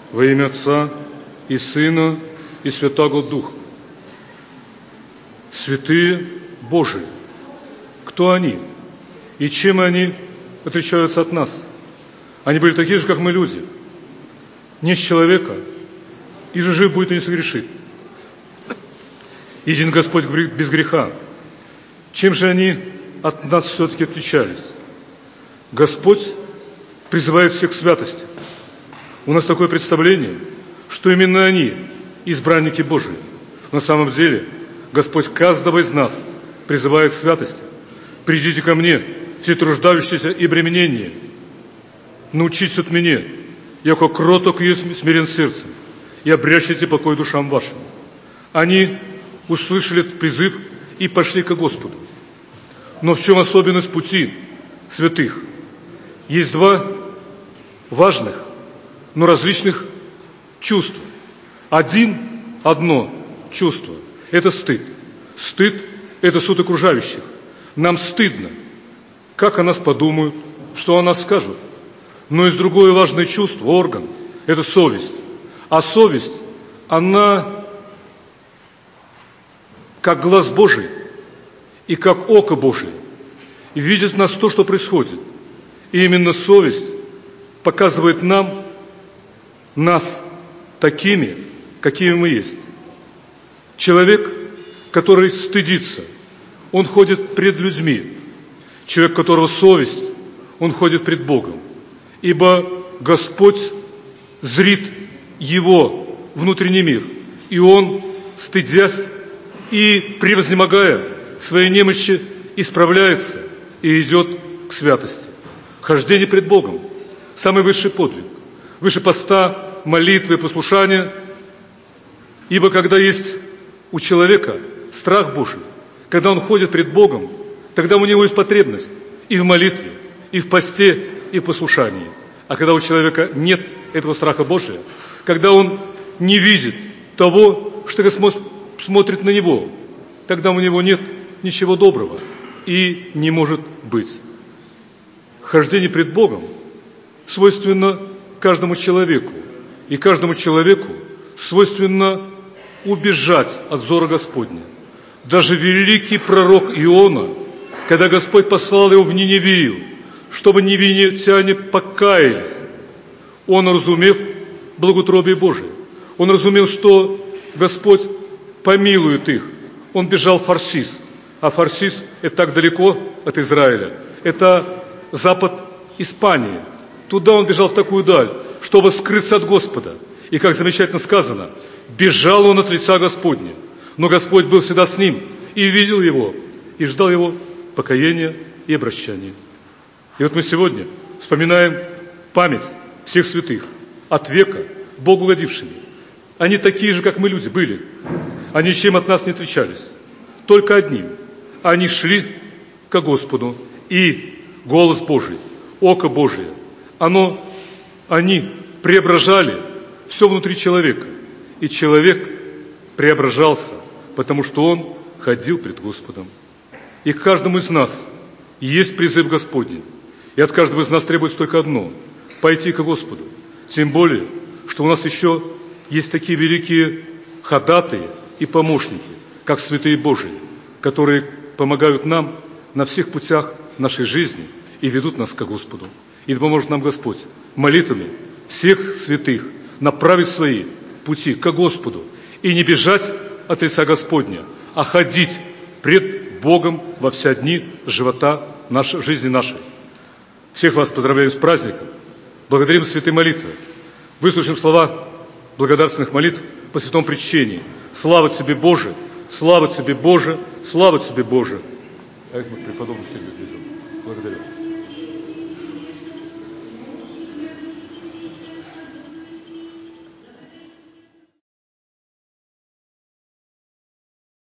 Во имя Отца и Сына и Святаго Духа. Святые Божии, кто они и чем они отличаются от нас? Они были такие же, как мы, люди. Нет человека, и же жив будет и не согрешит. Един Господь без греха. Чем же они от нас все-таки отличались? Господь призывает всех к святости. У нас такое представление, что именно они избранники Божии. На самом деле Господь каждого из нас призывает к святости. «Придите ко мне, все труждающиеся и бремененные, научитесь от меня, яко кроток и смирен сердцем, и обрящите покой душам вашим». Они услышали этот призыв и пошли ко Господу. Но в чем особенность пути святых? Есть два важных, но различных чувства. Одно чувство – это стыд. Стыд – это суд окружающих. Нам стыдно, как о нас подумают, что о нас скажут. Но есть другое важное чувство, орган – это совесть. А совесть, она как глаз Божий и как око Божие, и видит в нас то, что происходит. И именно совесть показывает нас такими, какими мы есть. Человек, который стыдится, он ходит пред людьми. Человек, у которого совесть, он ходит пред Богом. Ибо Господь зрит его внутренний мир, и он, стыдясь и превознемогая своей немощи, исправляется и идет к святости. Хождение пред Богом – самый высший подвиг, выше поста, молитвы, послушания. Ибо когда есть у человека страх Божий, когда он ходит пред Богом, тогда у него есть потребность и в молитве, и в посте, и в послушании. А когда у человека нет этого страха Божия, когда он не видит того, что Господь смотрит на него, тогда у него нет ничего доброго и не может быть. Хождение пред Богом свойственно каждому человеку, и каждому человеку свойственно убежать от взора Господня. Даже великий пророк Иона, когда Господь послал его в Ниневию, чтобы ниневитяне покаялись, он, разумев благоутробие Божие, он разумел, что Господь помилует их, он бежал в Фарсис. А Фарсис – это так далеко от Израиля, это запад Испании. Туда он бежал в такую даль, чтобы скрыться от Господа. И, как замечательно сказано, бежал он от лица Господня. Но Господь был всегда с ним и видел его, и ждал его покаяния и обращения. И вот мы сегодня вспоминаем память всех святых, от века Богу угодившими. Они такие же, как мы, люди, были. Они ничем от нас не отличались. Только одним. Они шли ко Господу, и голос Божий, око Божие, они преображали все внутри человека. И человек преображался, потому что он ходил пред Господом. И к каждому из нас есть призыв Господень. И от каждого из нас требуется только одно – пойти к Господу. Тем более, что у нас еще есть такие великие ходатаи и помощники, как святые Божии, которые помогают нам на всех путях нашей жизни и ведут нас к Господу. И да поможет нам Господь молитвами всех святых направить свои пути к Господу и не бежать от лица Господня, а ходить пред Богом во все дни живота нашей, жизни нашей. Всех вас поздравляю с праздником, благодарим за святые молитвы, выслушаем слова благодарственных молитв по святом причащении. Слава Тебе, Боже! Слава Тебе, Боже! Слава Тебе, Боже! А это мы к преподобному Сергию везем. Благодарю.